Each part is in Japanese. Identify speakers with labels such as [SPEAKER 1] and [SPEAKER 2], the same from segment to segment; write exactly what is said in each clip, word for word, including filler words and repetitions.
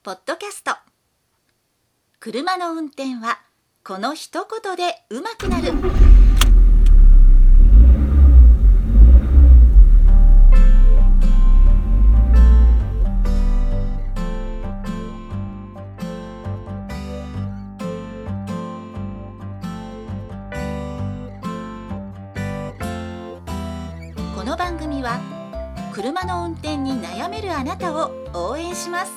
[SPEAKER 1] ポッドキャスト。車の運転はこの一言で上手くなる。この番組は車の運転に悩めるあなたを応援します。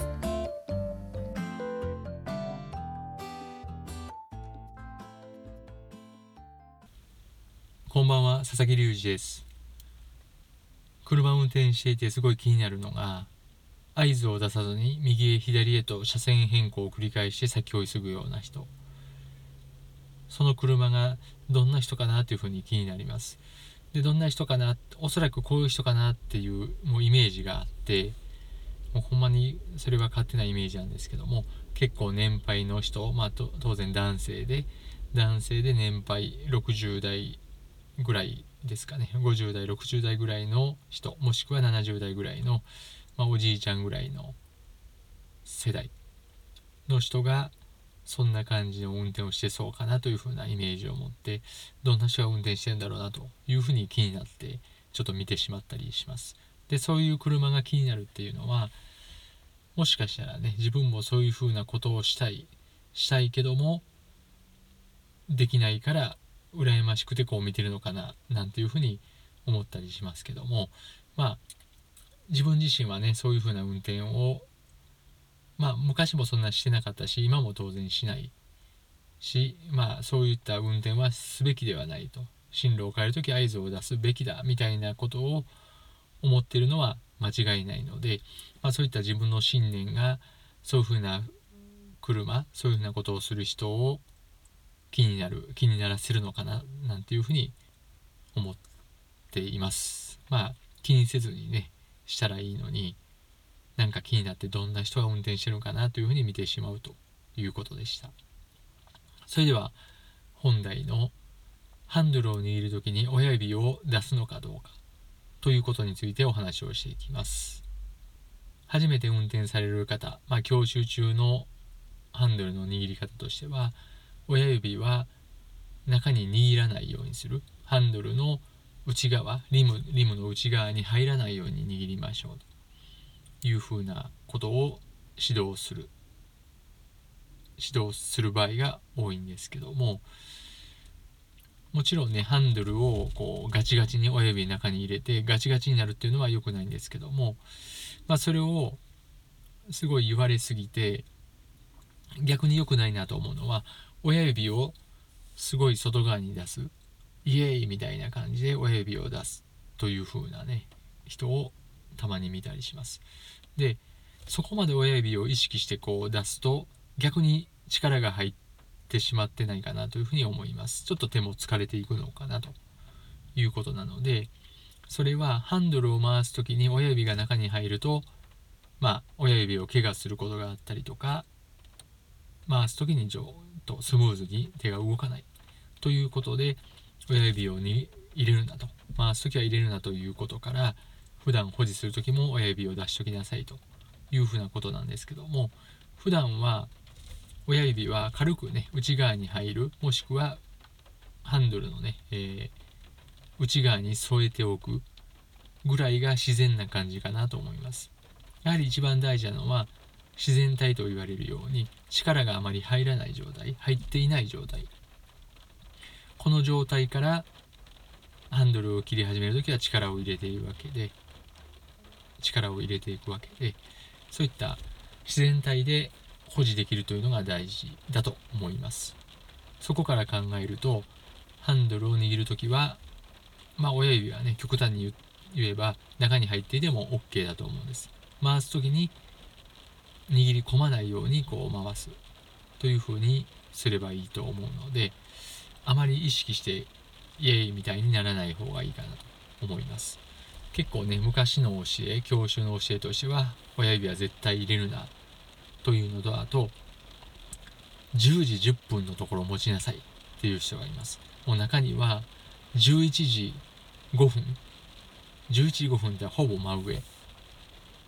[SPEAKER 2] こんばんは、佐々木隆二です。車を運転していてすごい気になるのが、合図を出さずに右へ左へと車線変更を繰り返して先を急ぐような人。その車がどんな人かなというふうに気になります。で、どんな人かな、おそらくこういう人かなっていうもうイメージがあって、もうほんまにそれは勝手なイメージなんですけども、結構年配の人、まあと当然男性で、男性で年配ろくじゅう代ぐらいですかね、ごじゅう代ろくじゅう代ぐらいの人、もしくはななじゅう代ぐらいの、まあ、おじいちゃんぐらいの世代の人がそんな感じの運転をしてそうかなというふうなイメージを持って、どんな人が運転してるんだろうなというふうに気になってちょっと見てしまったりします。で、そういう車が気になるっていうのは、もしかしたらね、自分もそういうふうなことをしたいしたいけどもできないから羨ましくてこう見てるのかななんていうふうに思ったりしますけども、まあ自分自身はね、そういうふうな運転をまあ昔もそんなしてなかったし、今も当然しないし、まあそういった運転はすべきではないと、進路を変えるとき合図を出すべきだみたいなことを思っているのは間違いないので、まあ、そういった自分の信念がそういうふうな車、そういうふうなことをする人を気になる気にならせるのかななんていうふうに思っています。まあ気にせずにねしたらいいのに、なんか気になってどんな人が運転してるのかなというふうに見てしまうということでした。それでは本題のハンドルを握るときに親指を出すのかどうかということについてお話をしていきます。初めて運転される方、まあ教習中のハンドルの握り方としては、親指は中に握らないようにする、ハンドルの内側、リム、リムの内側に入らないように握りましょうというふうなことを指導する指導する場合が多いんですけども、もちろんね、ハンドルをこうガチガチに親指の中に入れてガチガチになるっていうのは良くないんですけども、まあそれをすごい言われすぎて逆に良くないなと思うのは、親指をすごい外側に出す、イエーイみたいな感じで親指を出すという風なね人をたまに見たりします。で、そこまで親指を意識してこう出すと逆に力が入ってしまってないかなというふうに思います。ちょっと手も疲れていくのかなということなので、それはハンドルを回すときに親指が中に入ると、まあ親指を怪我することがあったりとか、回すときにちょっとスムーズに手が動かないということで、親指をに入れるなと、回すときは入れるなということから、普段保持するときも親指を出しときなさいというふうなことなんですけども、普段は親指は軽くね内側に入る、もしくはハンドルのね、えー、内側に添えておくぐらいが自然な感じかなと思います。やはり一番大事なのは自然体と言われるように力があまり入らない状態、入っていない状態、この状態からハンドルを切り始めるときは力を入れているわけで力を入れていくわけで、そういった自然体で保持できるというのが大事だと思います。そこから考えると、ハンドルを握るときは、まあ親指はね極端に言えば中に入っていても OK だと思うんです。回すときに握り込まないようにこう回すという風にすればいいと思うので、あまり意識してイエーイみたいにならない方がいいかなと思います。結構ね、昔の教え、教習の教えとしては親指は絶対入れるなというのと、あとじゅうじじゅっぷんのところを持ちなさいっていう人がいます。もう中にはじゅういちじごふん、じゅういちじごふんってほぼ真上、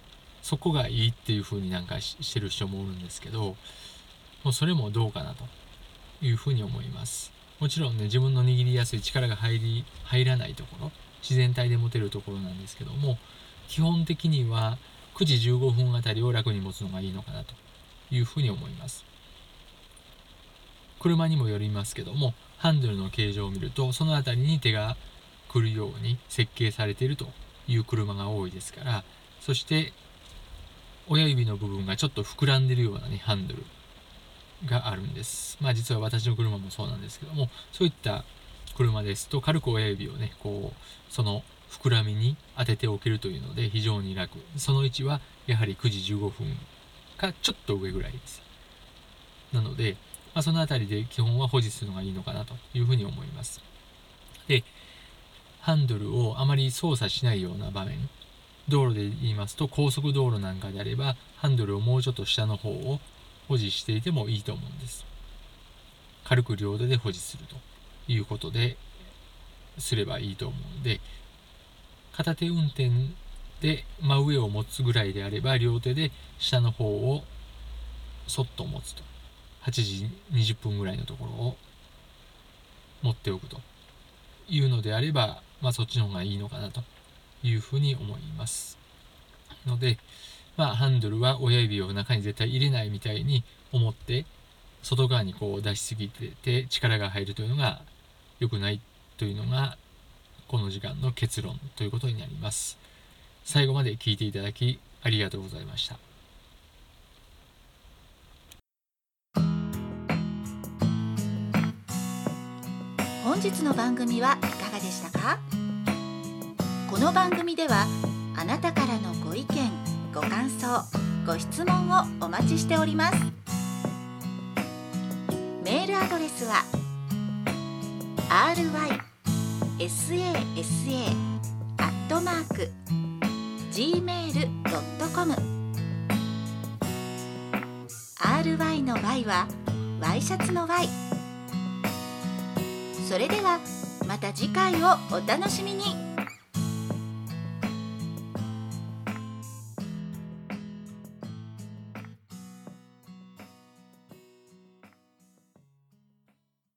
[SPEAKER 2] そこがいいっていう風になんかししてる人もおるんですけど、もうそれもどうかなというふうに思います。もちろんね、自分の握りやすい力が入り入らないところ、自然体で持てるところなんですけども、基本的にはくじじゅうごふんあたりを楽に持つのがいいのかなというふうに思います。車にもよりますけども、ハンドルの形状を見るとそのあたりに手が来るように設計されているという車が多いですから、そして親指の部分がちょっと膨らんでるようなねハンドルがあるんです。まあ実は私の車もそうなんですけども、そういった車ですと軽く親指をねこうその膨らみに当てておけるというので非常に楽。その位置はやはりくじじゅうごふんかちょっと上ぐらいです。なので、まあ、そのあたりで基本は保持するのがいいのかなというふうに思います。で、ハンドルをあまり操作しないような場面、道路で言いますと高速道路なんかであればハンドルをもうちょっと下の方を保持していてもいいと思うんです。軽く両手で保持するということですればいいと思うので、片手運転で真上を持つぐらいであれば両手で下の方をそっと持つと、はちじにじゅっぷんぐらいのところを持っておくというのであれば、まあそっちの方がいいのかなというふうに思いますので、まあハンドルは親指を中に絶対入れないみたいに思って外側にこう出しすぎてて力が入るというのが良くないというのがこの時間の結論ということになります。最後まで聞いていただきありがとうございました。
[SPEAKER 1] 本日の番組はいかがでしたか？この番組ではあなたからのご意見、ご感想、ご質問をお待ちしております。メールアドレスは アールワイエスエーエスエー アットマーク ジーメール ドットコム アールワイ の Y はワイシャツの Y。 それではまた次回をお楽しみに。